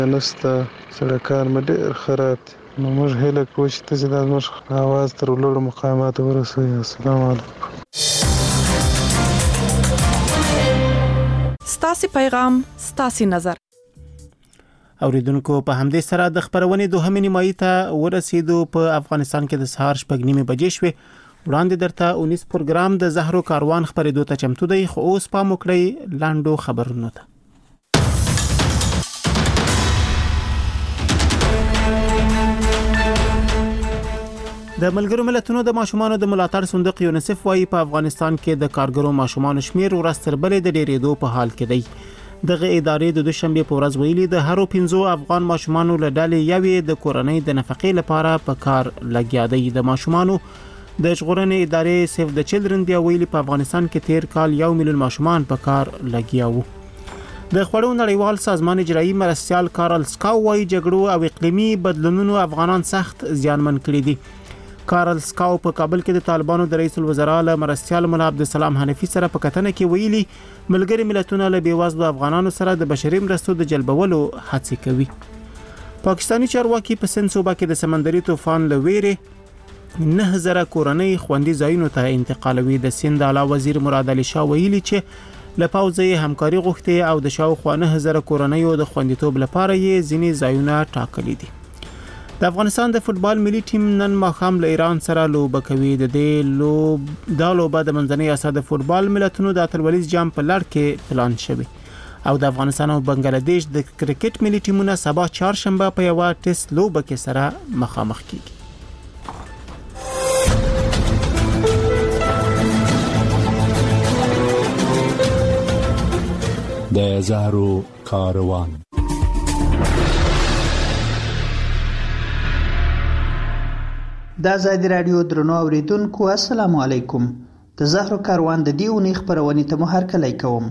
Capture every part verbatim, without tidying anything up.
نسته سړکان مې ډېر خراب دي. نو موږ هیله کوو چې تاسې دا زموږ اواز تر لوړو مقاماتو ورسوي. السلام علیکم. ستاسي پیغام ستاسي نظر. اوریدونکو په همدې سره د خبرونې دوهمې نیمایي ته ورسېدو. په افغانستان کې د سهار شپږ نیمې بجې شوې. وړاندې درته اونیس پروګرام د زهرو کاروان خبرېدو ته چمتو دی، خو اوس پام وکړئ لاندو خبرونو ته. د ملګرو ملتونو د ماشومانو د ملاتړ صندوق یونیسف وايي په افغانستان کې د کارګرو ماشومانو شمیر ورځ تر بلې د ډېرېدو په حال کې دی. دغه ادارې د دوشنبه په ورځ ویلي د هرو پنځو افغان ماشومانو له ډلې یوې د کورنۍ د نفقې لپاره په کار لګیا دی. د ماشومانو د ژغورنې ادارې سیف د چلډرن بیا ویلي په افغانستان کې تیر کال یو میلیون ماشومان په کار لګیا وو. د خوړو نړیوال سازمان اجرایي مرستیال کارل سکاو وايي جګړو او اقلیمي بدلونونو افغانان سخت زیانمن کړي دي. کارل سکاو په کابل کې د طالبانو د رئیس الوزرا له مرستیال مولا عبدالسلام حنفي سره په کتنه کې ویلي ملګري ملتونه له بیوزلو افغانانو سره د بشري مرستو د جلبولو هڅې کوي. پاکستانی چارواکي په سند صوبه کې د سمندري طوفان له ویرې نه زره کورنۍ خوندي ځایونو ته انتقالوي. د سند اعلی وزیر مراد علي شاه ویلي چې له پوځي همکاري غوښتي او د شاوخوا نه زره کورنۍ د خوندیتوب لپاره یې ځینې ځایونه ټاکلي دي. د افغانستان د فوتبال ملي ټیم نن ماښام له ایران سره لوبه کوي. د دې لوب د لوبه د منځنۍ اسیا د فوتبال ملتونو د اتلولیز جام په لړ کې پلان شوی او د افغانستان او بنگلاديش د کرکټ ملي ټیمونه سبا چهارشنبه په یو ټیسټ لوبه کې سره مخامخ کیږي. د زهرو کاروان. دا زادی رادیو درنو اوریدونکو السلام علیکم. د زهرو کاروان د دې اونۍ خبرونې ته مو هرکلی کوم.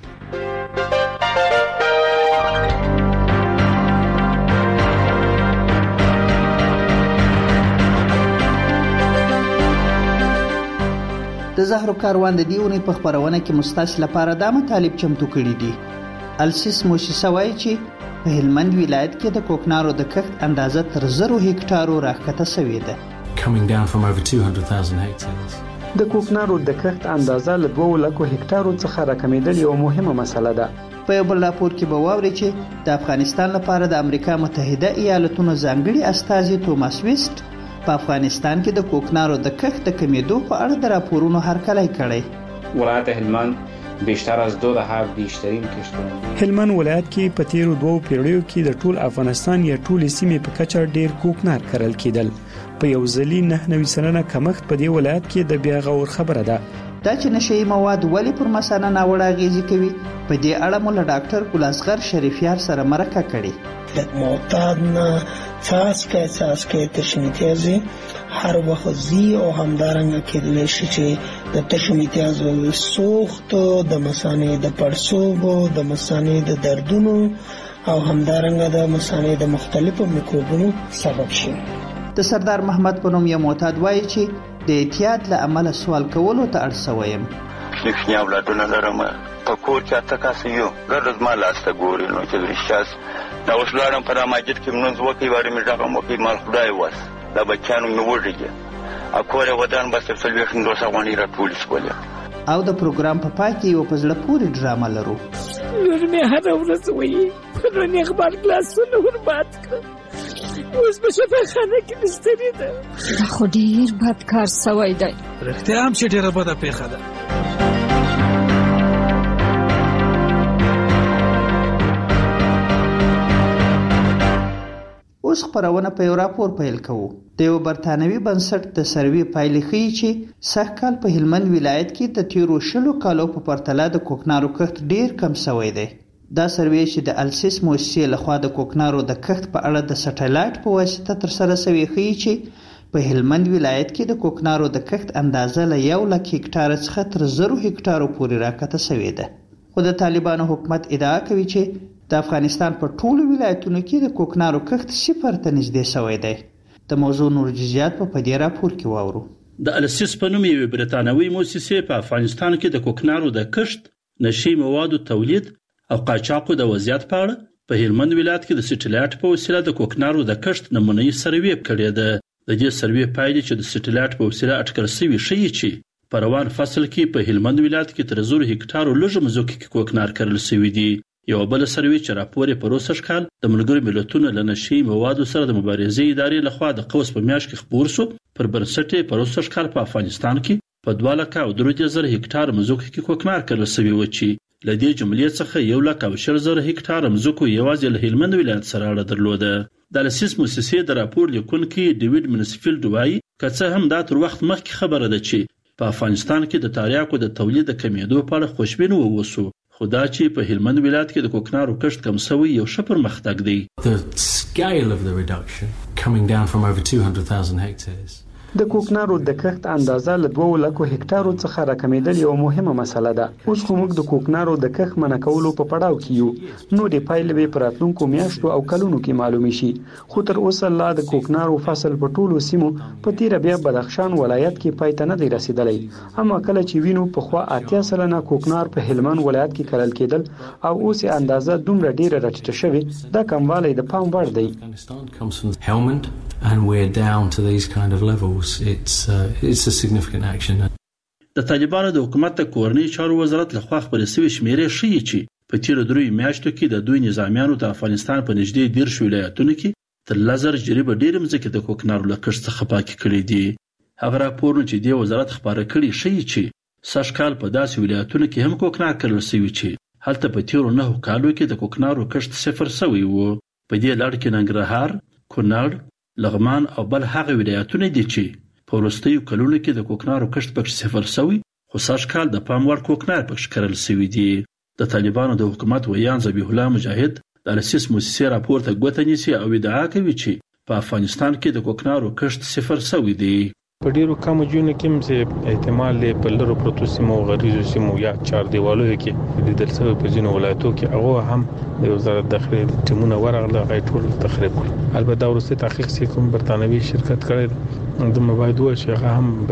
د زهرو کاروان د دې اونۍ په خبرونه کې مستاس لپاره دا مطالب چمتو کړي دي. السیس موسسه وایي چې په هلمند ولایت کې د کوکنارو د کښت اندازه تر زرو هکټارو راښکته شوې ده. coming down from over two hundred thousand hectares. د کوکنارو د کښت اندازه له دوه لکو هکټارو څخه راکمېدل یو مهمه مسله ده. په یو بل راپور کې به واورئ چې د افغانستان لپاره د امریکا متحده ایالاتونو ځانګړي استازي توماس ویسټ په افغانستان کې د کوکنارو د کښت د کمیدو په اړه د راپورونو هرکلی کړی. ولایت هلمند بیشتر از دو دهه بیشترین کشتونه. هلمند ولایت کې په تیرو دوو پیړیو کې د ټول افغانستان یا ټول سیمې په کچه ډیر کوکنار کرل کېدل. په یو ځلي نه نوي سلنه کمښت په دې ولایت کې د بیا غور خبره ده. دا چې نشئی مواد ولې پر مثانه ناوړه اغیزې کوي په دې اړه مو له ډاکټر ګلاسغر شریفیار سره مرکه کړې. د معتاد نه فاس کې اساس کې تشمیتیازي هر وخت زی او همدارنګه کېدل شي چې د تشمیتیازو سوخت د مثانې د پړسوب د مثانې د دردونو او همدارنګه د مثانې د مختلفو میکروبونو سبب شي. د سردار محمد په نوم یو معتاد وایي چې د اعتیاد له امله سوال کولو ته اړ شوی یم. لیکن اولادونه لرم په کور کې اته کسه یو ګرځ ما لاسته ګوري نو چې رښتیاس دا اوس لاړم په مسجد کې منځ وکي واره مې ځکه مو کې مال خدای واس دا بچانو مې وړيږي اکوره ودان بس په لوښ نو څنګه را ټول سپولیا. او د پروګرام په پای کې یو پزړه پوری ډرامه لرو. نور مې هر ورځ وایي په نن خبر کلاسونه وربات کړ اوس په شفاخانه کې مستری ده. دا خو ډیر بد کار سوی دی. رښتیا هم چې ډیره بده پیښه ده. اوس خبرونه په یو راپور پیل کوو. د یو برتانوي بنسټ د سروې پایلې ښیي چې سږکال په هلمند ولایت کې د تیرو شلو کالو په پرتله د کوکنارو کښت ډیر کم شوی دی. دا سروې چې د السیس موسسې لخوا د کوکنارو د کښت په اړه د سټلایټ په واسطه ترسره شوی ښیي چې په هلمند ولایت کې د کوکنارو د کښت اندازه له یو لک هکټار څخه تر زرو هکټارو پورې راکته شوې ده. خو د طالبانو حکومت ادعا کوي چې د افغانستان په ټولو ولایتونو کې د کوکنارو کښت صفر ته نږدې شوی دی. د موضوع نور جزئیات په دې راپور کې واورو. د السیس په نوم یوه برتانوي موسسې په افغانستان کې د کوکنارو د کښت، نشي موادو تولید او قاچاقو د وضعیت په اړه په هلمند ولایت کې د سټلایټ په وسیله د کوکنارو د کښت نمونهي سروې کړې ده. د دې سروې پایلې چې د سټلایټ په وسیله اټکل شوي ښیي چې په روان فصل کې په هلمند ولایت کې تر زر هکټارو لږ مځکو کې کوکنار کرل شوي دي. یو بل سروې چې راپور یې په روسش کال د ملګرو ملتونو له نشي موادو سره د مبارزې ادارې لخوا د قوس په میاشت کې خبر شو، پر بنسټ یې په روسش کال په افغانستان کې په دوه لکه او درې زره هکټار مځکو کې کوکنار کرل شوي و چې له دې جملې څخه یو لک او شل زره هکټار مځکو یوازې له هلمند ولایت سره اړه درلوده. د لسیس موسسې د راپور لیکونکي ډیوډ منسفیلډ وایي که څه هم دا تر وخت مخکې خبره ده چې په افغانستان کې د تریاکو د تولید د کمیدو په اړه خوشبین ووسو، خو دا چې په هلمند ولایت کې د کوکنارو کښت کم شوی یو ښه پرمختګ دی. The scale of the reduction coming down from over two hundred thousand hectares. د کوکنارو د کښت اندازه له دوه لکو هکټارو څخه راکمېدل یو مهمه مسله ده. اوس خو موږ د کوکنارو د کښت منع کولو په پړاو کې یو، نو د پایلې به په راتلونکو میاشتو او کلونو کې معلومې شي. خو تر اوسه لا د کوکنارو فصل په ټولو سیمو په تیره بیا بدخشان ولایت کې پای ته نه دی رسیدلی، اما کله چې وینو په خوا اتیا سلنه کوکنار په هلمند ولایت کې کرل کېدل او اوس یې اندازه دومره ډیره راټیټه شوې، دا کموالی د پام وړ دی. And we're down to these kind of levels. It's uh, it's a significant action. د طالبانو د حکومت د کورنۍ چارو وزارت لخوا خبرې شوې شمیرې ښیي چې په تیرو دریو میاشتو کې د دوی نظامیانو د افغانستان په نږدې دیرش ولایتونو کې تر لزر جریبه ډېرې مځکې د کوکنارو له کښت څخه پاکې کړې دي. هغه راپورونه چې د وزارت خبره کړي ښیي چې سږ کال په داسې ولایتونو کې هم کوکنار کرل شوي چې هلته په تیرو نهو کالو کې د کوکنارو کښت صفر شوی و. په دې لړ کې ننګرهار، کونړ، لغمان او بل هغه ولایتونه دي چې په وروستیو کلونو کې د کوکنارو کښت پکې صفر شوی، خو سږ کال د پام وړ کوکنار پکې کرل شوي دي. د طالبانو د حکومت ویان ذبیح الله مجاهد د لسیس موسسې راپور ته ګوته نیسي او ادعا کوي چې په افغانستان کې د کوکنارو کښت صفر شوی دی. په ډیرو کمو ځایونو کې هم چې احتمال لري په لرو پروتو سیمو او غریزو سیمو یا چار دیوالو کې لیدل شوی په ځینو ولایتونو کې هغه هم د وزارت داخلي ټیمونه ورغله غي ټول تخریب کړ. البته ورسته تحقیق چې کوم برتانوي شرکت کړی د مبادو چې هغه هم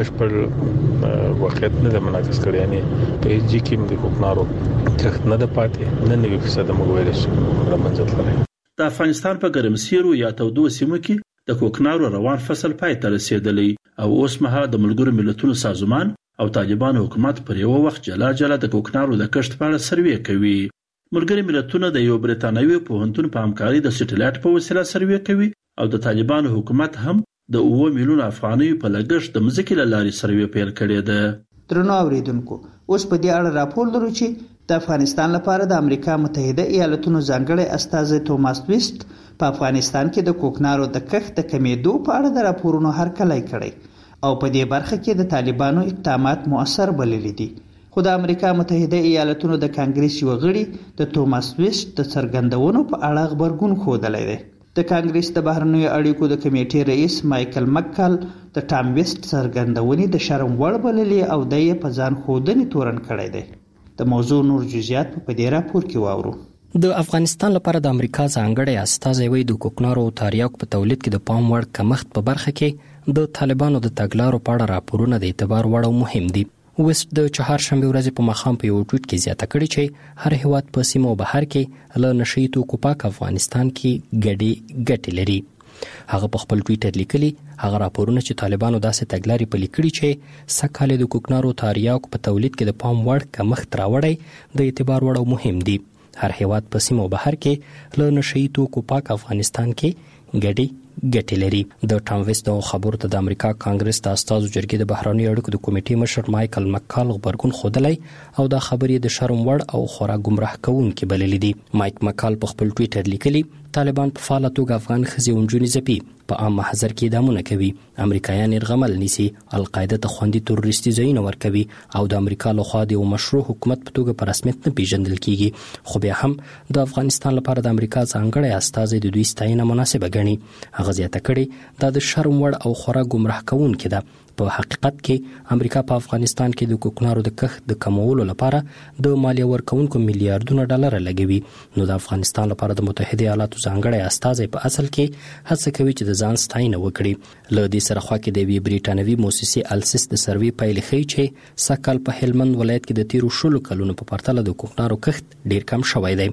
بشپړ واقعیت نه منعکس کړی، یعنی په هیڅ کې د کوکنارو کښت نه د پاتې نه نوي فیصد موږ ویل شو رامنځته کړی. د افغانستان په ګرمسیرو یا تودو سیمو کې د کوکنارو روان فصل پای ته رسیدلی او اوس مهال د ملګرو ملتونو سازمان او طالبانو حکومت پر یو وخت جلا جلا د کوکنارو د کښت په اړه سروې کوي. ملګري ملتونه د یو بریتانوي پوهنتون په همکاري د سټلایټ په وسیله سروې کوي او د طالبانو حکومت هم د اوه میلیون افغانیو په لګښت د مځکې له لارې سروې پیل کړې ده. درنو اوریدونکو، اوس په دې اړه راپور لرو چې د افغانستان لپاره د امریکا متحده ایالاتونو ځانګړی استازی توماس ویسټ په افغانستان کې د کوکنارو د کښت د کمیدو په اړه د راپورونو هرکلی کړی او په دې برخه کې د طالبانو اقدامات مؤثر بللي دي. خو د امریکا متحده ایالاتونو د کانګریس یو غړي د توماس ویسټ د څرګندونو په اړه خبرګون ښودلی دی. د کانګریس د بهرنیو اړیکو د کمیټې رئیس مایکل مکال د ټام ویسټ څرګندونې د شرم وړ بللي او د یې په ځان ښودنې تورن کړی دی. د موضوع نور جزئیات په دې راپور کې واورو. د افغانستان لپاره د امریکا ځانګړی استازی وی د کوکنارو او تریاکو په تولید کې د پام وړ کمښت په برخه کې د طالبانو د تګلارو په اړه راپورونه د اعتبار وړ او مهم دي. وست د چهارشنبه ورځې په ماښام په یو ټویټ کې زیاته کړې چې هر هیواد په سیمه او بهر کې له نشي توکو پاک افغانستان کې ګډي ګټې لري. هغه په خپل ټویټر لیکلي هغه راپورونه چې طالبانو داسې تګلارې پلي کړي چې سکهاله د کوکنارو تریاکو په تولید کې د پام وړ کمښت راوړی د اعتبار وړ او مهم دي. هر هیواد په سیمه او بهر کې له نشي توکو پاک افغانستان کې ګډي ګټې لري. د ټام ویسټ د خبرو ته د امریکا کانګرس د استازو جرګې د بهرنیو اړیکو د کمیټې مشر مایکل مکال غبرګون ښودلی او دا خبرې د شرم وړ او خورا ګمراه کوونکې بللې دي. مایک مکال په خپل ټویټر لیکلي طالبان په فعاله توګه افغان ښځې او نجونې ځپي، په عام محضر کې اعدامونه کوي، امریکایان یرغمل نیسي، القاعده ته خوندي تروریستي ځایونه ورکوي او د امریکا لخوا د یو مشروع حکومت په توګه په رسمیت نه پیژندل کیږي. خو بیا هم د افغانستان لپاره د امریکا ځانګړی استازی د دوی ستاینه مناسبه ګڼي. هغه زیاته کړې دا د شرم وړ او خورا ګمراه کوونکې ده. په حقیقت کې امریکا په افغانستان کې د کوکنارو د کښت د کمولو لپاره د مالیه ورکونکو میلیارډونه ډالر لګوي. نو د افغانستان لپاره د متحده ایالاتو ځانګړی استازی په اصل کې هڅه کوي چې د ځان ستاینه وکړي. له دې سره خوا کې د یوې بریټانوي موسسې السس د سروې پایلې ښیي چې سږ کال په هلمند ولایت کې د تیرو شلو کلونو په پرتله د کوکنارو کښت ډیر کم شوی دی.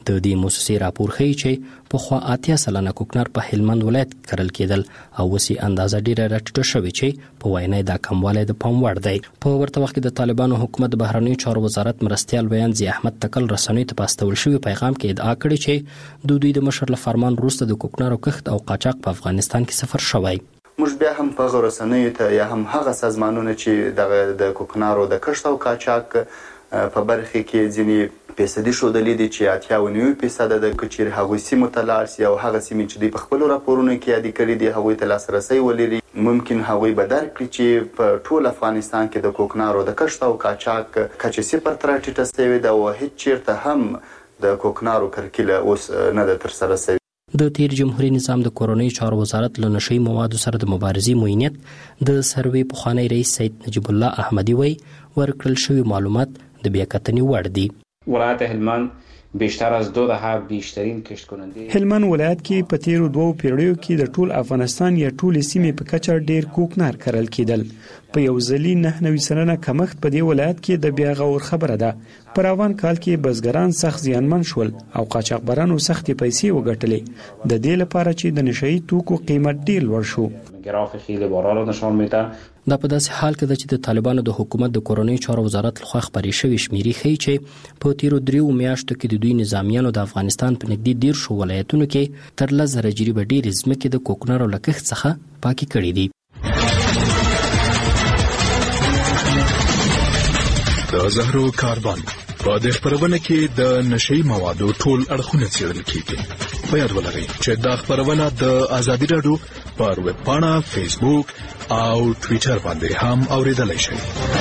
د دې موسسې راپور ښیي چې پخوا اتیا سلنه کوکنار په هلمند ولایت کرل کېدل او اوسې اندازه ډیره راټیټه شوې چې په وینا دا کموالی د پام وړ دی. په ورته وخت کې د طالبانو حکومت د بهرنیو چارو وزارت مرستیال بیان ضیا احمد تکل رسنیو ته په استول شوي پیغام کې ادعا کړې چې د دوی د مشر له فرمان وروسته د کوکنارو کښت او قاچاق په افغانستان کې صفر شوی. موږ بیا هم په رسنیو ته یا هم هغه سازمانونه چې د کوکنارو د کښت او قاچاق په برخه کې ځینې فیصدي ښودلي دي چې اتیا او نوي فیصده د کچیر هغوی سیمو ته لاړ سي او هغه سیمې چې دوی په خپلو راپورونو کې یادې کړي دي هغوی ته لاسرسی ولري. ممکن هغوی به درک کړي چې په ټول افغانستان کې د کوکنارو د کښت او قاچاق کچې صفر ته راټیټه سوې ده او هېڅ چېرته هم د کوکنارو کرکیله اوس نه ده ترسره سوې. د تیر جمهوریت نظام د کورنۍ چارو وزارت له نشئی موادو سره د مبارزې معینیت د سروې پخوانی رئیس سید نجیب الله احمدی وی ورکړل شوي معلومات د بیاکتنې وړ دي. ولایت هلمند بیشتر از دو دهه بیشترین کشت کننده هلمند ولایت کې په تیرو دوو پیړیو کې د ټول افغانستان یا ټول سیمې په کچه ډیر کوکنار کرل کېدل. په یو ځلي نه نوي سلنه کمښت په دې ولایت کې د بیا غور خبره ده. په روان کال کې بزګران سخت زیانمن شول او قاچاقبرانو سختې پیسې وګټلې د دې لپاره چې د نشئی توکو قیمت ډیر لوړ شو. گراف خیلی بالا رو نشان میده. دا په داسې حال کې ده چې د طالبانو د حکومت د کورنۍ چارو وزارت لخوا خپرې شوې شمیرې ښیي چې په تیرو دریو میاشتو کې د دوی نظامیانو د افغانستان په نږدې دیرشو ولایتونو کې تر لس زره جریبه ډېرې ځمکې د کوکنارو له کښت څخه پاکې کړې دي. د زهرو کاروان په دې خبرونه کې د نشئی موادو ټول اړخونه څېړل کیږي. په یاد ولرئ چې دا خبرونه د ازادي راډیو پر ویب پاڼه، فیسبوک او ټویټر باندې هم اوریدلای شئ.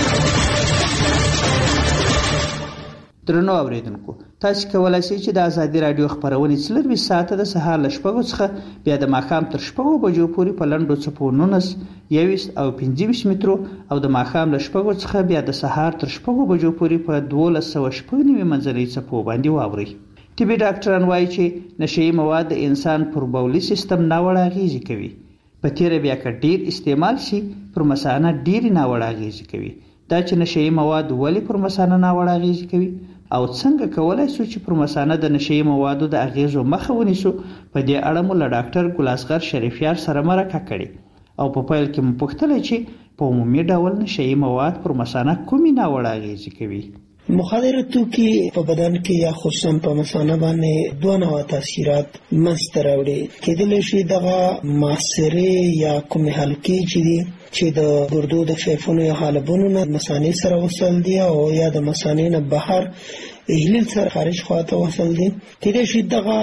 درنو اوریدونکو، تاسو کولای شئ چې د ازادي راډیو خبرونه څلروي ساعته د سهار له شپږو څخه بیا د ماښام تر شپږو بجو پورې په لنډو څپو نولس، یوویشت او پنځه ویشت مترو او د ماښام له شپږو څخه بیا د سهار تر شپږو بجو پورې په دولس سوه شپږ نوي منځنۍ څپو باندې واورئ. طبي ډاکټران وایي چې نشئی مواد د انسان پر بولي سیستم ناوړه اغېزې کوي. په تیره بیا که ډیر استعمال شي پر مثانه ډیرې ناوړه اغېزې کوي. دا چې نشئی مواد ولې پر مثانه ناوړه اغېزې کوي او څنګه کولای شو چې پر مثانه د نشئی موادو د اغېزو مخه ونیسو، په دې اړه مو له ډاکټر ګلاسغر شریفیار سره مرکه کړې او په پیل کې مو پوښتلی چې په عمومي ډول نشئی مواد پر مثانه کومې ناوړه اغېزې کوي. مخدره توکي په بدن کې یا خصوصا په مثانه باندې دوه نوع تاثیرات منځته راوړي. کېدلی شي دغه معصرې یا کومې حلقې چې دي چې د ګردو د فیفونو یا حالبونو نه مثانې سره وصل دي او یا د مثانې نه بهر اهلیل سره خارج خواته وصل دي. کېدای شي دغه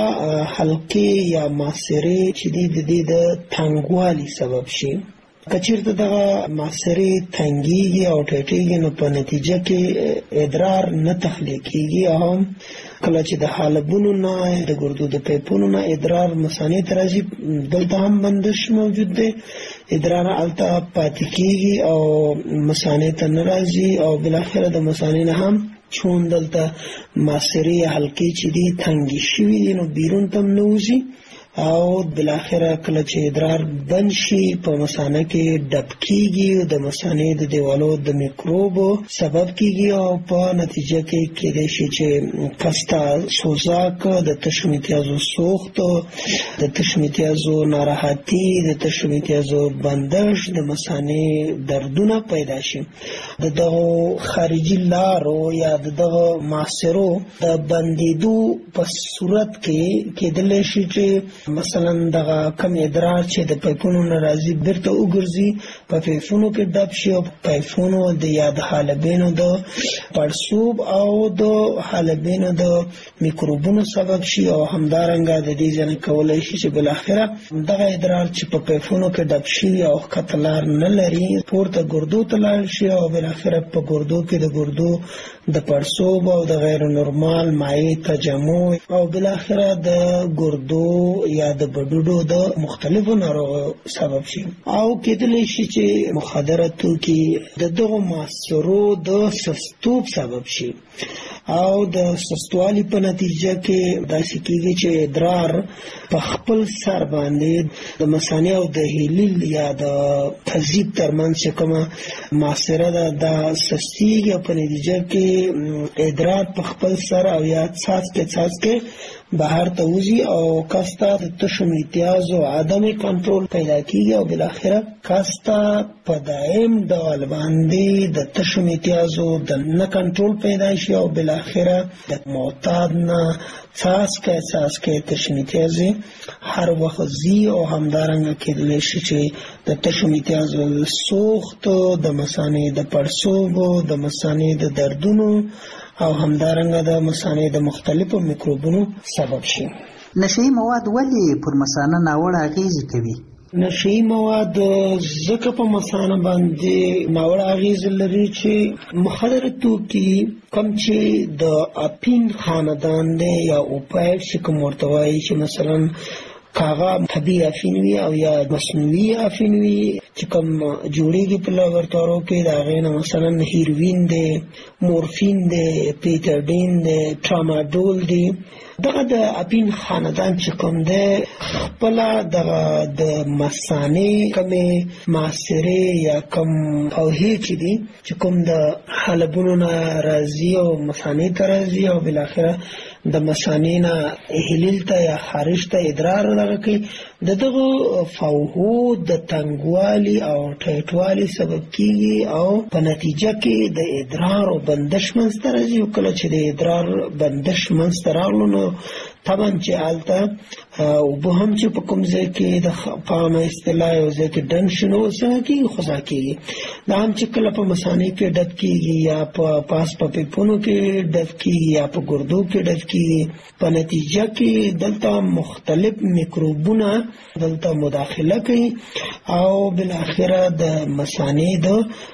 حلقې یا معصرې چې دي د دې د تنګوالي سبب شي. کچیرته دغه معصرې تنګیږي او ټیټیږي نو په نتیجه کې ادرار نه تخلیق کیږي او کله چې د حالبونو نه د ګردو د پیپونو نه ادرار مثانې ته راځي دلته هم بندش موجود دی. ادرار هلته پاتې کیږي او مثانې ته نه راځي او بالاخره د مثانې نه هم چون دلته معصرې حلقې چې دي تنګې شوي دي نو بیرون ته هم نه وځي او بالاخره کله چې ادرار بند شي په مثانه کې ډب کیږي او د مثانې د دیوالو د میکروبو سبب کیږي او په نتیجه کې کېدای شي چې کستا سوزاک، د تشو امتیازو سوخت، د تشو امتیازو ناراحتي، د تشو امتیازو بندش، د مثانې دردونه پیدا شي. د دغه خارجي لارو یا د دغه معصرو د بندیدو په صورت کې کېدلی شي چې مثلا دغه کم ادرار چې د پایپونو نه راځي بیرته وګرځي په پیفونو کې ډب شي او پایفونو د یا د حالبینو د پړسوب او د حالبینو د میکروبونو سبب شي او همدارنګه د دې ځنه کولای شي چې بالاخره دغه ادرار چې په پیفونو کې ډب شي او کتلار نه لري پورته ګردو ته لاړ شي او بالاخره په ګردو کې د ګردو د پړسوب او د غیر نورمال مایع تجمع او بالاخره د ګردو یا د بډوډو د مختلفو ناروغیو سبب شي او کېدلی شي چې مخدره توکي د دغو معصرو د سستوب سبب شي او د سستوالي په نتیجه کې داسې کېږي چې ادرار په خپل سر باندې د مثانې او د هیلیل یا د تزیب ترمنځ چې کومه ماسره ده دا سستیږي او په نتیجه کې ادرار په خپل سر او یا څاڅکې څاڅکې بهر ته وځي او کس ته د تشو امتیاز او عدم کنټرول پیدا کېږي او بالاخره کس ته په دائم ډول باندې د تشو امتیازو د نه کنټرول پیدا شي او بالاخره د معتاد نه څاڅکی څاڅکی تشو امتیازې هر وخت ځي او همدارنګه کېدلی شي چې د تشو امتیازو د سوخت د مثانې د پړسوب د مثانې د دردونو او همدارنګه د مثانې د مختلفو میکروبونو سبب شي. نشهي مواد ولې پر مثانه ناوړه اغیزې کوي؟ نشهي مواد ځکه په مثانه باندې ناوړه اغیزې لري چې مخدره توکي کوم چې د اپین خاندان دی یا اوپایډ چې کوم ورته وایي چې مثلا کاغه طبیعي افین وي او یا مصنوعي افین وي چې کوم جوړیږي په لابراتوارو کې د هغې نه مثلا هیروین دی، مورفین دی، پیټرډین دی، ټراماډول دی. دغه د اپین خاندان چې کوم دی خپله دغه د مثانې کومې معصرې یا کوم پوهې چې دي چې کوم د حلبونو نه راځي او مثانې ته راځي او بالاخره د مثانې نه هیلیل ته یا خارج ته ادرار دغه کوي د دغه فوهو د تنګوالي او ټیټوالي سبب کېږي او په نتیجه کې د ادرار او بندش منځته راځي. کله چې د ادرار بندش منځته راغلو نو طبعا چې هلته اوبه هم چې په کوم ځای کې د په عامه اصطلاح یو ځای کې ډنډ شي نو څنګه کېږي خوځا کېږي. دا هم چې کله په مثانې کې ډب کېږي یا په پاس په پیپونو کې ډب کېږي یا په ګردو کې ډب کېږي په نتیجه کې دلته مختلف میکروبونه دلته مداخله کوي او بالاخره د مثانې د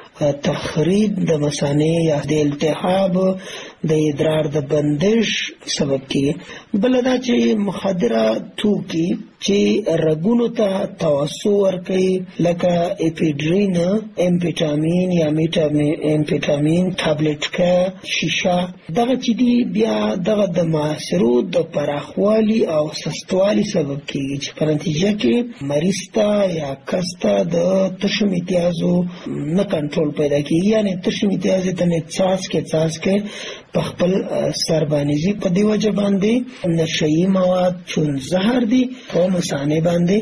تخریب د مثانې یا د التهاب د ادرار د بندش سبب کېږي. بله دا چې مخدره توکي چې رګونو ته توسع ورکوي لکه اپیډرین، امفیټامین یا امفیټامین، ټابلیټکه، شیشه، دغه چې دي بیا دغه د معاصرو د پراخوالي او سستوالي سبب کېږي چې په نتیجه کې مریض ته یا کس ته د تشو امتیازو نه کنټرول پیدا کېږي، یعنې تشو امتیازې ته نه څاڅکې څاڅکې په خپل سر باندې ځي. په دې وجه باندې نشهي مواد چون زهر دي په مثانې باندې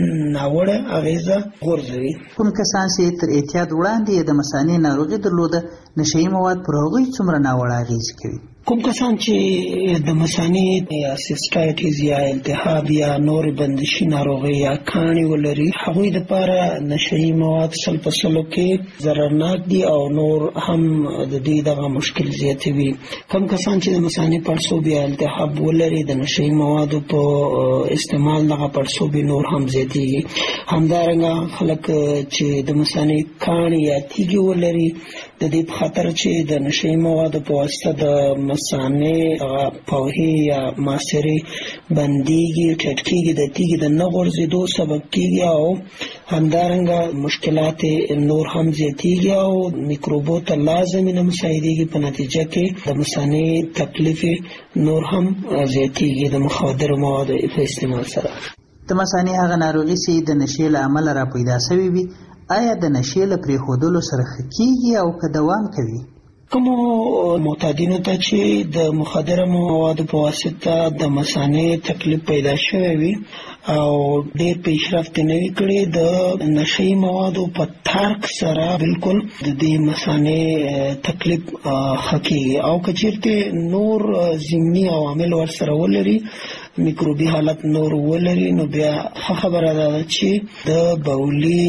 ناوړه اغیزه غورځوي. کوم کسان چې تر اعتیاد وړاندې د مثانې ناروغي درلوده نشهي مواد پر هغوی څومره ناوړه اغیزه کوي؟ کوم کسان چې د مثانې یا سیسټایټیز یا التهاب یا نور بندشي ناروغي یا کاڼي ولري هغوی دپاره نشهي مواد سل په سلو کې ضررناک دي او نور هم د دې دغه مشکل زیاتوي. کوم کسان چې د مثانې پړسوب یا التهاب ولري د نشهي موادو په استعمال دغه پړسوب نور هم زیاتېږي. همدارنګه خلک چې د مثانې کاڼي یا تیږې ولري د دې په خاطر چې د نشهي موادو په واسطه د مثانې پوهې یا معصرې بندېږي، ټیټ کېږي، د تیږې د نه غورځېدو سبب کېږي او همدارنګه مشکلات نور هم زیاتېږي او میکروبو ته لازمي نه مساعدېږي. په نتیجه کې د مثانې تکلیف نور هم زیاتېږي د مخدرو موادو په استعمال سره. د مثانې هغه ناروغي چې د نشې له امله را پیدا شوې وي آیا د نشې له پرېښودلو سره ښه کېږي او که دوام کوي؟ کومو معتادینو ته چې د مخدره موادو په واسطه د مثانې تکلیف پیدا شوی وي او ډېر پیشرفت نه وي کړی د نشهي موادو په ترک سره بالکل د دې مثانې تکلیف ښه کېږي او که چېرته نور ضمني عوامل ورسره ولري، میکروبي حالت نور ولري، نو بیا ښه خبره ده چې د بولي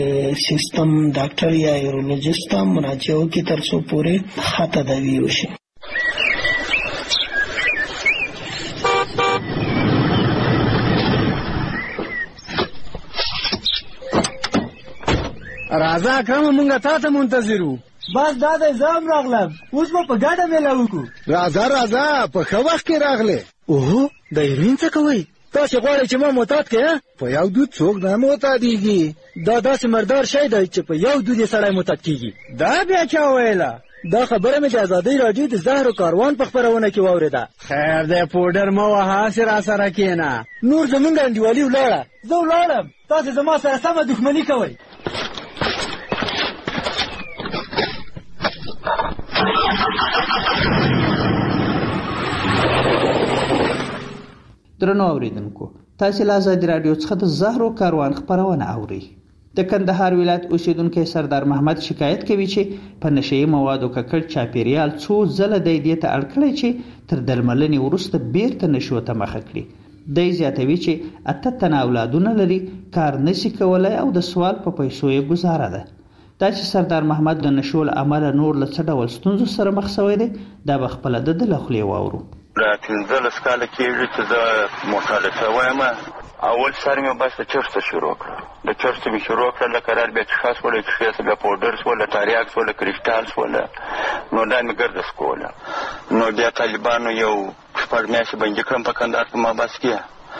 سیستم ډاکټر یا یورولوژیست ته مراجعه وکړي تر څو پورې ښه تداوي وشي. راځه اکرم مونږه تا ته منتظر وو. بس دا د زام راغلم، اوس به په ګډه میله وکړو. راځه راځه په ښه وخت کې راغلې. اوهو د هیروین څه کوئ؟ تاسې غواړئ چې ما معتاد کړې؟ په یو دود څوک نه معتادېږي. دا داسې مردار شی دی چې په یو دود یې سړی معتاد کېږي. دا بیا چا ویله؟ دا خبره مې د ازادۍ راډیو د زهرو کاروان په خپرونه کې واورېده. خیر دی پوډر مه وهه، هسې راسره کښېنه. نور زمونږ انډیوالي ولاړه. زه ولاړم، تاسې زما سره سمه دښمني کوئ. درنو اوریدونکو، تاسې له ازادي راډیو څخه د زهرو کاروان خپرونه اورئ. د کندهار ولایت اوسیدونکی سردار محمد شکایت کوي چې په نشهیي موادو ککړ چاپیریال څو ځله دی دې ته اړ کړی چې تر درملنې وروسته بیرته نشو ته مخه کړي. دی زیاتوي چې اته تنه اولادونه لري، کار نشي کولی او د سوال په پیسو یې ګزاره ده. دا چې سردار محمد د نشو له امله نور له څه ډول ستونزو سره مخ شوی دی، دا به خپله د ده له خولې واورو. دا پنځلس کاله کېږي چې زه مخالفه وایم. اول سر مې بس د چرس شروع کړه، د چرس مې شروع کړه، لکه قرار بیا چښه شوله، چښې څه بیا پوډر شوله، تریاک شوله، کریسټال شوله، نو دا مې ګرده سکوله. نو بیا طالبانو یو شپږ میاشتې بندي کړم په کندهار په محبس کې.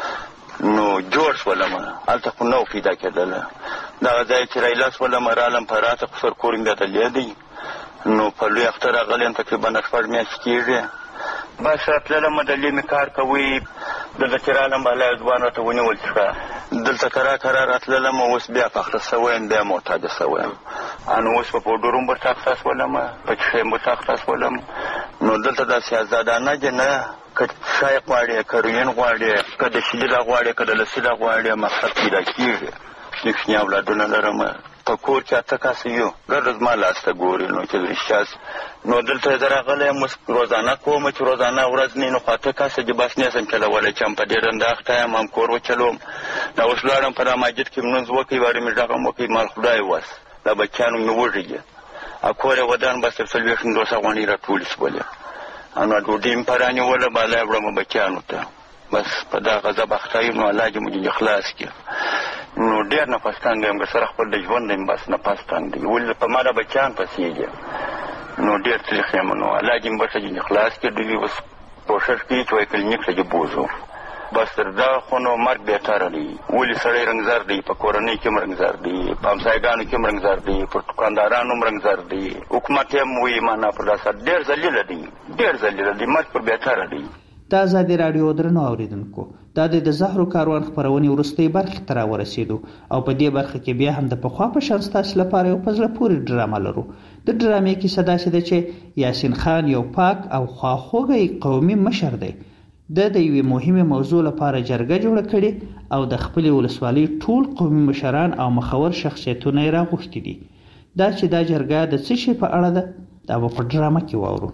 نو جوړ شولم، هلته خو نه و پیدا کېدله. دغه ځای چې رایله شولم رالم په راته خسر کور مې بیا دلې دی. نو په لوی اختر راغلی یم، تقریبا شپږ میاشتې کېږي. بس راتللم، دلې مې کار کوي. دلته چې رالم بالا ځوان راته ونیول څښه. دلته کرا کرا راتللم، اوس بیا پخته شوی یم، بیا معتاده شوی یم. نو اوس په پوډرو هم ورته اخته شولم، په چښې هم ورته اخته شولم. نو دلته داسې ازادانه دی نه، که شای غواړې، که روین غواړې، که د شیدله غواړې، که د لسیله غواړې، مقصد پیدا کېږي. لږ شنې اولادونه لرم، په کور کې اته کسه یو، ګرده زما لاس ته ګوري. نو چې رښتیا نو دلته زه راغلی یم، اوس روزانه کوم چې روزانه ورځ نه نو خو اته کسه دې بس نه شم چلولی چې هم په ډېر انداخته یم، هم کور وچلوم. دا اوس لاړم په راماجد کې لمونځ وکړئ، وارې مې غږ هم وکړئ، مال خدای وس دا بچیانو مې وږي او کور یې ودان، بس تر څلوېښت پنځوس افغانۍ راټولې شولې. نو ډوډۍ مې په رانیوله، بالا یې وړم بچیانو ته. بس په دغه زه بخته یم، نو الله دې مو خلاص کړي. نو ډېر نفس تنګ یم، که سره خپل د ژوند یم، بس نفس تنګ دی، ولې په ما د بچیان پسېږي. نو ډېر تریخ یم. نو الله دې مې بس دې خلاص کړي. دوی اوس کوښښ کوي چې وایي کلینیک ته دې بوځو. بس تر دغه خو نو مرګ بهتره دی. ولې سړی رنګزار دی، په کورنۍ کې هم رنګزار دی، په همسایګانو کې هم رنګزار دی، په دوکاندارانو هم رنګزار دی. حکومت یې هم وایي معنا پر داسې ډېر ذلیله دی، ډېر ذلیله دی، مرګ پر بهتره دی. د ازادي راډیو درنو اوریدونکو، دا د زهرو کاروان خپرونې وروستۍ برخې ته راورسېدو او په دې برخه کې بیا هم د پخوا په شان ستاسو لپاره یو په زړه پورې ډرامه لرو. د ډرامې کیسه داسې ده چې یاسین خان یو پاک او خواخوږی قومي مشر دی. د د یوې مهمې موضوع لپاره جرګه جوړه کړې او د خپلې ولسوالۍ ټول قومي مشران او مخور شخصیتونه یې راغوښتي دي. دا چې دا جرګه د څه شي په اړه ده، دا به په ډرامه کې واورو.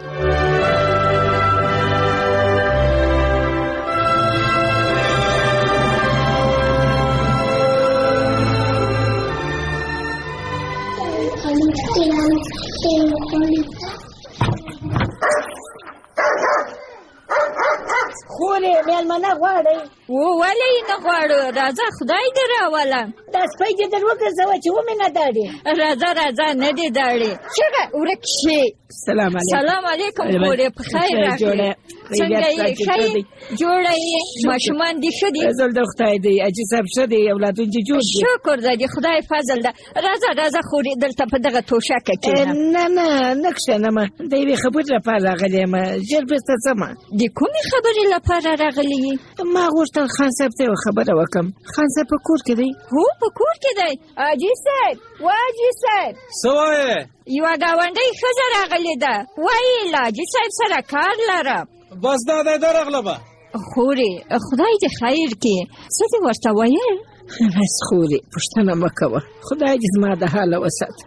خورې مېلمانه غواړئ؟ و ولې نه غواړو، راځه خدای دې راوله. دا سپی دې در وګرځوه چې ومې نه داړې. راځه راځه نه دې داړې، چېرې ورک شي. سلام علیکم. سلام علیکم خورې، په خیر راغلې. څنګه یې؟ ښه یې؟ جوړه یې؟ ماشومان دې ښه دي؟ فضل د خدای دی، حاجي صاحب ښه دی، اولادون دې جوړ دي. شکر ده د خدای فضل ده. راځه راځه خورې، دلته په دغه توشکه کښېنه. نه نه نه کښېنمه، د یوې خبرې لپاره راغلی یم، ژر بېرته ځمه. د کومې خبرې لپاره راغلی یې؟ ما غوښتل خان صاحب ته یوه خبره وکړم. خان صاحب په کور کې دی؟ هو په کور کې دی. حاجي صاحب، و حاجي صاحب څه وایې؟ یوه ګاونډۍ ښځه راغلې ده، وایي له حاجي صاحب سره کار لرم. بس دا دی درغله به. خورې خدای دې خیر کړي، څه دې ورته ویل؟ بس خورې پوښتنه مه کوه، خدای دې زما د حاله وساته.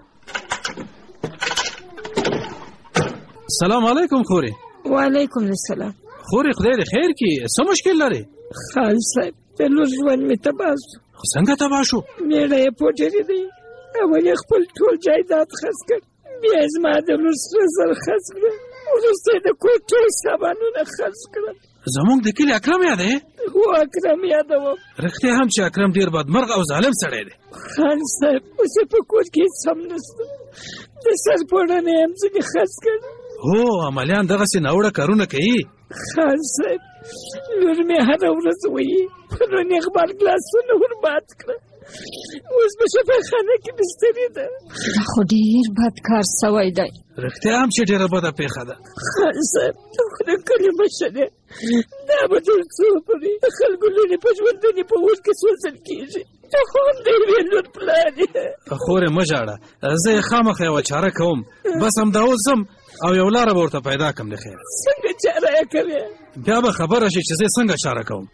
سلام علیکم خورې. وعلیکم السلام. خورې خدای دې خیر کړي، څه مشکل لرې؟ خان صاحب د لور ژوند مې تباه شو. خو څنګه تباه شو؟ مېړه یې پوډري دی، اول یې خپل ټول جایداد خرڅ کړ، بیا یې زما د لور سره زر خرڅ کړل، وروسته یې د کور ټول سامانونه خرڅ کړل. زموږ د کلي اکرم یادوې؟ هو اکرم یادوم. رښتیا هم چې اکرم ډېر بدمرغه او ظالم سړی دی. خان صاحب اوس یې په کور کې هېڅ هم نشته، د سر پوړنې یې هم ځینې خرڅ کړ. هو عملیان دغسې ناوړه کارونه کوي. خان صاحب لور مې هره ورځ وایي پرون یې غبرګ لاسونه ور مات کړه، اوس په شفاخانه کې بسترې ده. دا خو ډېر بد کار سوی دی. رښتیا هم چې ډېره بده پیښه ده. خان صاحب ته خو د کلي مشر دی، دا به ټول څو پورې د خلکو لوڼې په ژوندونې په اور کې سوځل کېږي. ته خو هم د یوې لور پلار یې. خورې مه ژاړه، زه یې خامخا یوه چاره کوم. بس همدا اوس ځم او یو لاره به ورته پیدا کړم. د خیر څنګه چاره یې کوې؟ بیا به خبره شي چې زه څنګه چاره کوم.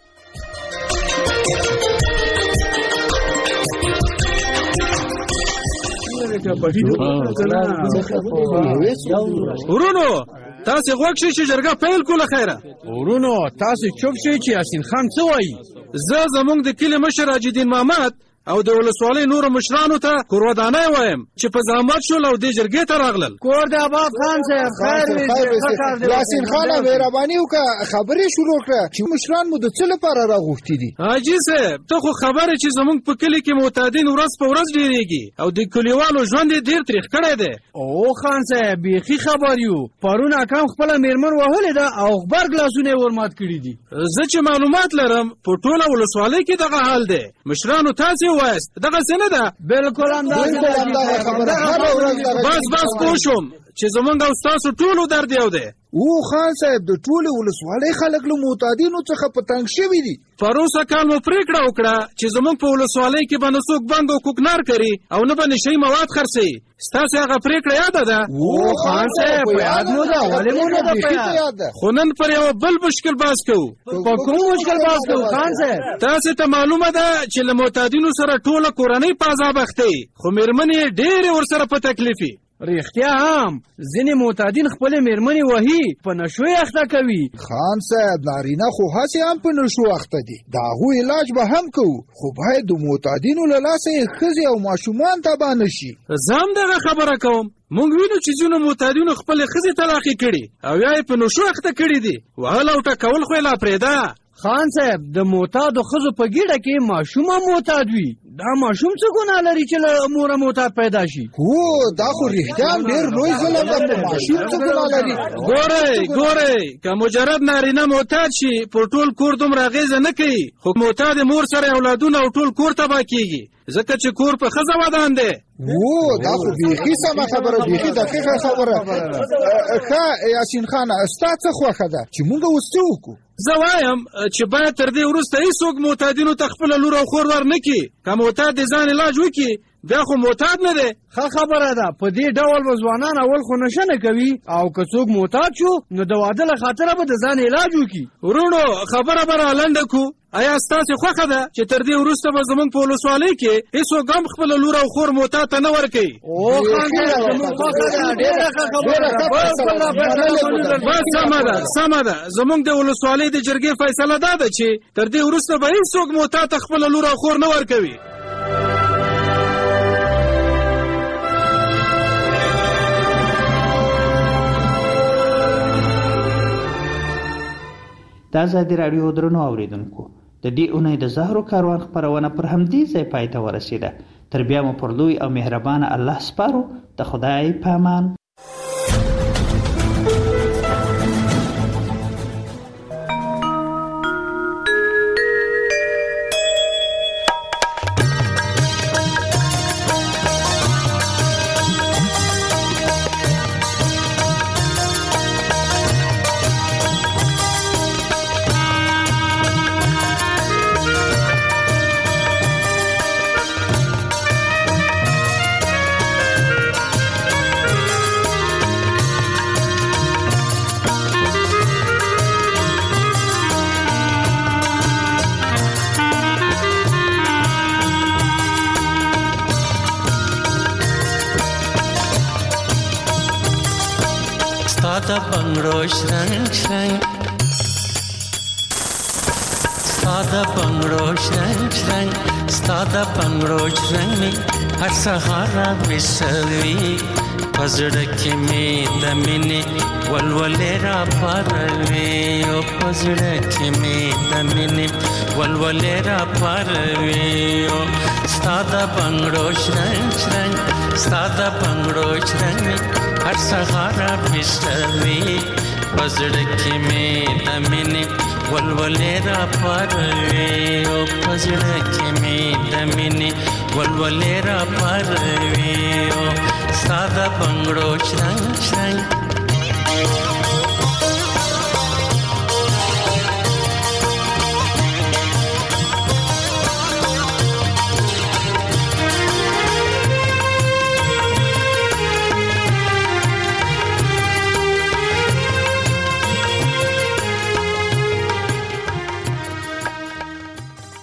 ورونو تاسې غوږ شئ چې جرګه پیل کړو. له خیره ورونو تاسې چوپ شئ چې یاسین خان څه وایي. زه زموږ د کلي مشر حاجدین محمد او د ولسوالۍ نورو مشرانو ته کورودانۍ وایم چې په زحمت شول او دې جرګې ته راغلل. کور د آباد خان صاحب خیر وي. یاسین خان مهرباني وکړه خبرې شروع کړه چې مشران مو د څه لپاره راغوښتي دي. حاجي صاحب ته خو خبره چې زموږ په کلي کې معتادین ورځ په ورځ ډېرېږي او د کلیوالو ژوند یې ډېر تریخ کړی دی. او خان صاحب بیخي خبر یو. پرون اکام خپله مېرمن وهلې ده او غبرګ لاسونه یې ورمات کړي دي. زه چې معلومات لرم په ټوله ولسوالۍ کې دغه حال دی. مشرانو تاسې وایست دغه څه نه ده؟ بلکل همداسې ده. بس بس پوه شوم چې زمونږ او ستاسو ټولو درد یو دی. او خان صاحب د ټولې ولسوالۍ خلک له معتادینو څخه په تنګ شوي دي. پروسه کال مو پرېکړه وکړه چې زمونږ په ولسوالۍ کې به نه څوک بنګ او کوکنار کوي او نه به نشهیي مواد خرڅوي. ستاسې هغه پرېکړه یاده ده؟ او خان صاحب په یاد مو ده. ولې مو نه ده په یاد؟ خو نن پر یوه بل مشکل بحث کوو. په کوم مشکل بحث کوو خان صاحب؟ تاسې ته معلومه ده چې له معتادینو سره ټوله کورنۍ په عذاب اخته یي، خو مېرمنې یې ډېرې ورسره په تکلیف وي. رښتیا هم ځینې معتادین خپلې مېرمنې وهي، په نشو یې اخته کوي. خان صاحب نارینه خو هسې هم په نشو اخته دي. د هغوی علاج به هم کوو، خو باید د معتادینو له لاسه یې ښځې او ماشومان تباه نه شي. زه هم دغه خبره کوم. موږ وینو چې ځینو معتادینو خپلې ښځې طلاقې کړي او یا یې په نشو اخته کړي دي. وهل او ټکول خو یې لا پرېږده. خان صاحب د معتادو ښځو په ګېډه کې ماشوم هم معتاد وي. دا ماشوم څه ګناه لري چې له موره معتاد پیدا شي؟ هو دا خو رښتیا هم ډېر لوی ظلم ده. ماشوم څه ګناه لري؟ ګورئ ګورئ که مجرد نارینه معتاد شي پر ټول کور دومره اغېزه نه کوي، خو معتاد مور سره اولادونه او ټول کور تباه کېږي ځکه چې کور په ښځه ودان دی. او دا خو بیخي سمه خبره، بیخي دقیقه خبره. ښه یاسین خانه ستا څه خوښه ده چې موږ اوس څه وکړو؟ زه وایم چې باید تر دې وروسته هېڅوک معتادینو ته خپله لور او خور ور نه کړي. که معتاد د ځان علاج وکړي بیا خو معتاد نه دی. ښه خبره ده. په دې ډول به ځوانان اول خو نشه نه کوي او که څوک معتاد شو نو د واده له خاطره به د ځان علاج وکړي. ورونو خبره به را لنډه کړو. آیا ستاسې خوښه ده چې تر دې وروسته به زموږ په ولسوالۍ کې هېڅوک هم خپله لور او خور معتاد ته نه ورکوي؟ او خان صاحب زموږ خوښه ده. ډېره ښه خبره ده. بس سمه ده سمه ده. زموږ د ولسوالۍ د جرګې فیصله دا ده چې تر دې وروسته به هېڅوک معتاد ته خپله لور او خور نه ورکوي. د ازادي راډیو درنو اوریدونکو، د دې اونۍ د زهرو کاروان خپرونه پر همدې ځای پای ته ورسېده. تر بیا مو پر لوی او مهربانه الله سپارو. د خدای په امان. Stada bangro shrang shrang, stada bangro shrang shrang, stada bangro shrang me har sahara visavi, pazda ke me damine walwalera parve, o pazda ke me damine walwalera parve, o stada bangro shrang shrang, stada bangro shrang me har sahara visavi, pazda ke me damine walwalera parve, o پزړه کې مې د مینې ولولې را پروي او ساده بنگړو شرنګ شرنګ